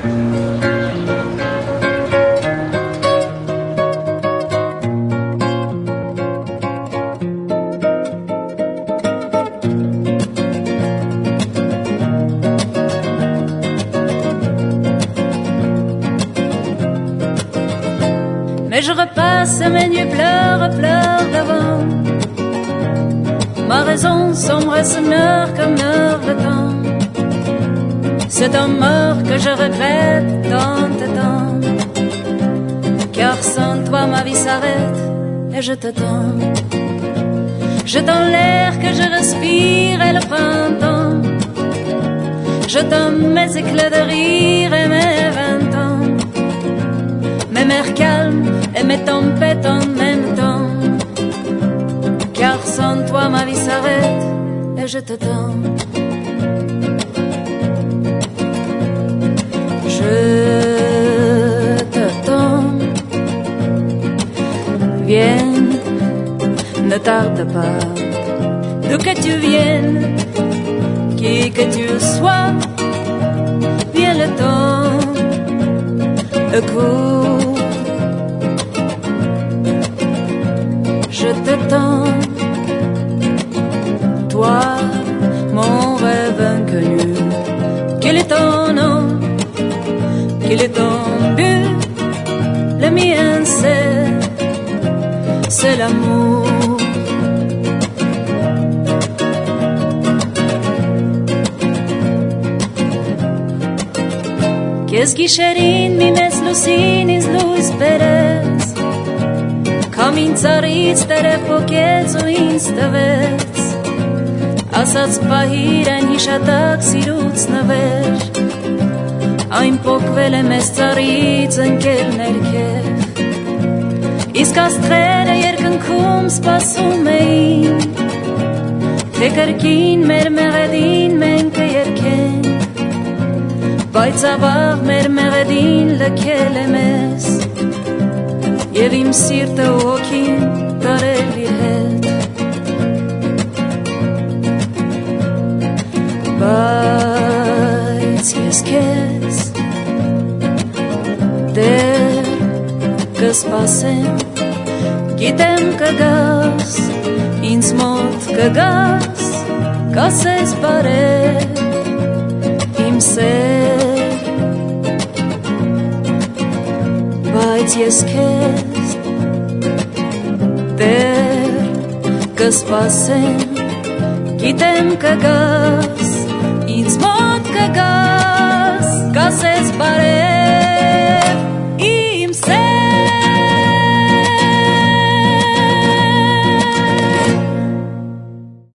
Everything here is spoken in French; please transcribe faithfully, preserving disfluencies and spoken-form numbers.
Mais je repasse mes nuits pleure, pleure d'avant. Ma raison sombre se meurt comme meurt le temps. C'est un mort que je regrette tant et tant. Car sans toi ma vie s'arrête et je te tends. Je tends l'air que je respire et le printemps. Je tends mes éclats de rire et mes vingt ans. Mes mers calmes et mes tempêtes en même temps. Car sans toi ma vie s'arrête et je te tends. Je te tends. Viens, ne tarde pas. D'où que tu viennes, qui que tu sois, viens le temps. Écoute, je te tends. Toi, mon rêve inconnu, quel est ton nom, quel est ton but? Le mien c'est, c'est l'amour. Qu'est-ce qui chérit mi mes lucinis luz perez? Comințariți te refochețu instavets. Asați pahiren hișatac siruț naver. Aim pokvele mes tsariți în kel nerkev. Iskastrere yerkën kum spasumein. Te kërkin mer meredin men ke yerken. Bajtsavar mer meredin le kelemes. Եվ իմ սիրտը ոգին տարել իր հետ Բայց ես քեզ դեռ կսպասեմ Գիտեմ կգաս, ինձ մոտ կգաս Կասես բարև, իմ սեր Բայց ես քեզ դեռ կսպասեմ Գիտեմ կգաս, ինձ մոտ կգաս Կասես բարև